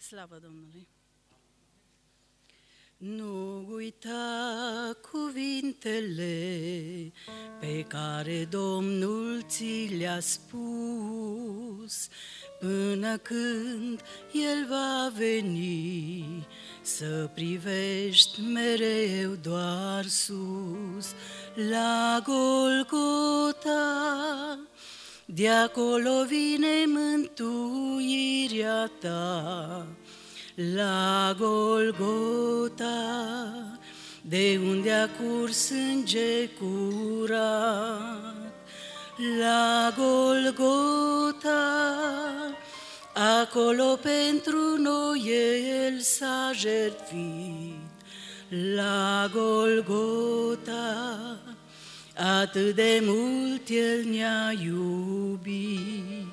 Slavă Domnului! Nu uita cuvintele pe care Domnul ți le-a spus, până când El va veni, să privești mereu doar sus, la Golgota. De acolo vine mântuirea ta, la Golgota, de unde a curs sânge curat. La Golgota, acolo pentru noi El s-a jertfit. La Golgota, atât de mult El ne-a iubit.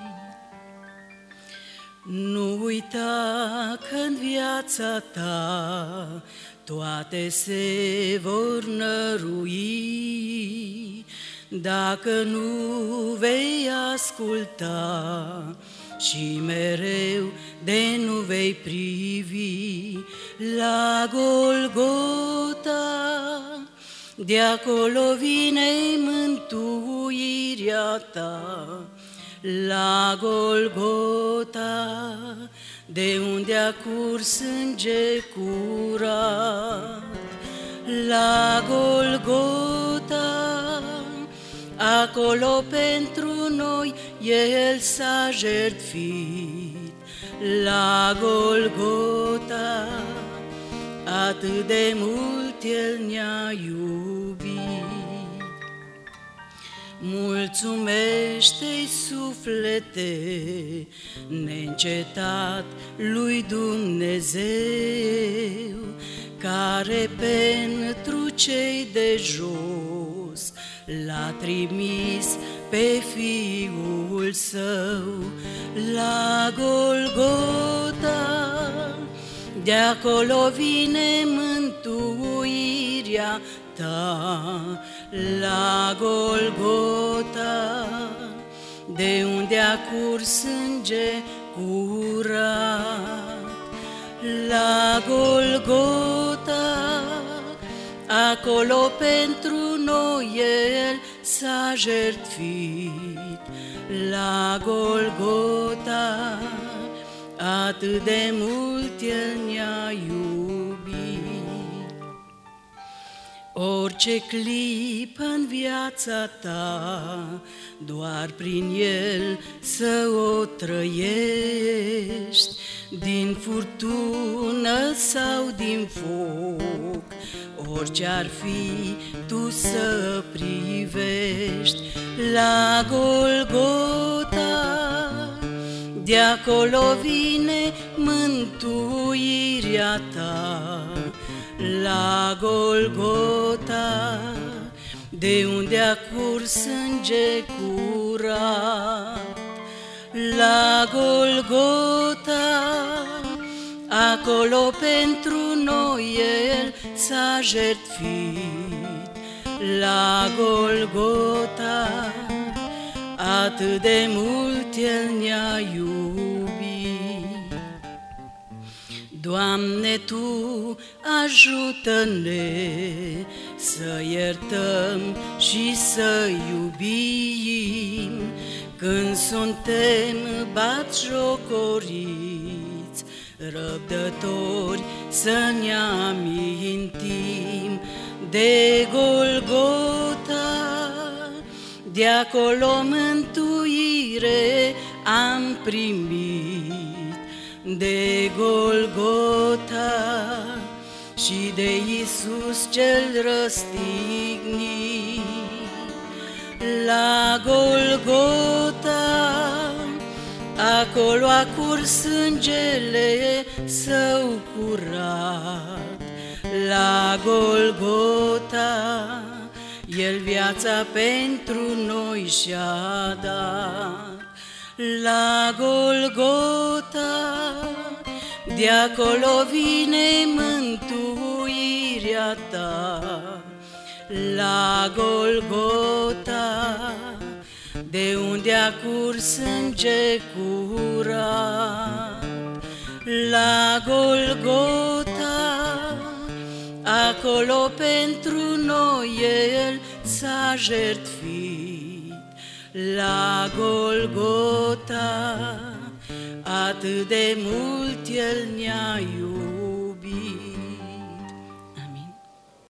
Nu uita că în viața ta toate se vor nărui, dacă nu vei asculta și mereu de nu vei privi la Golgota. De acolo vine mântuirea ta, la Golgota, de unde a curs sânge curat. La Golgota, acolo pentru noi El s-a jertfit. La Golgota, atât de mult El ne-a iubit. Mulțumește-i suflete neîncetat lui Dumnezeu, care pentru cei de jos l-a trimis pe Fiul Său. La Golgota, de acolo vine mântuirea ta, la Golgota, de unde a curs sânge curat. La Golgota, acolo pentru noi El s-a jertfit. La Golgota, atât de mult El ne-a iubit. Orice clipă în viața ta, doar prin El să o trăiești, din furtună sau din foc, orice ar fi tu să privești la Golgota. De acolo vine mântuirea ta, la Golgota, de unde a curs sânge curat. La Golgota, acolo pentru noi El s-a jertfit. La Golgota, atât de mult El ne-a iubit. Doamne, Tu ajută-ne să iertăm și să iubim, când suntem batjocoriți, răbdători să ne amintim de Golgota. De acolo mântuire am primit, de Golgota și de Iisus cel răstignit. La Golgota, acolo a curs sângele Său curat. La Golgota, El viața pentru noi și-a dat. La Golgota, de acolo vine mântuirea ta. La Golgota, de unde a curs sânge curat. La Golgota, acolo pentru noi El s-a jertfit. La Golgota, atât de mult El ne-a iubit.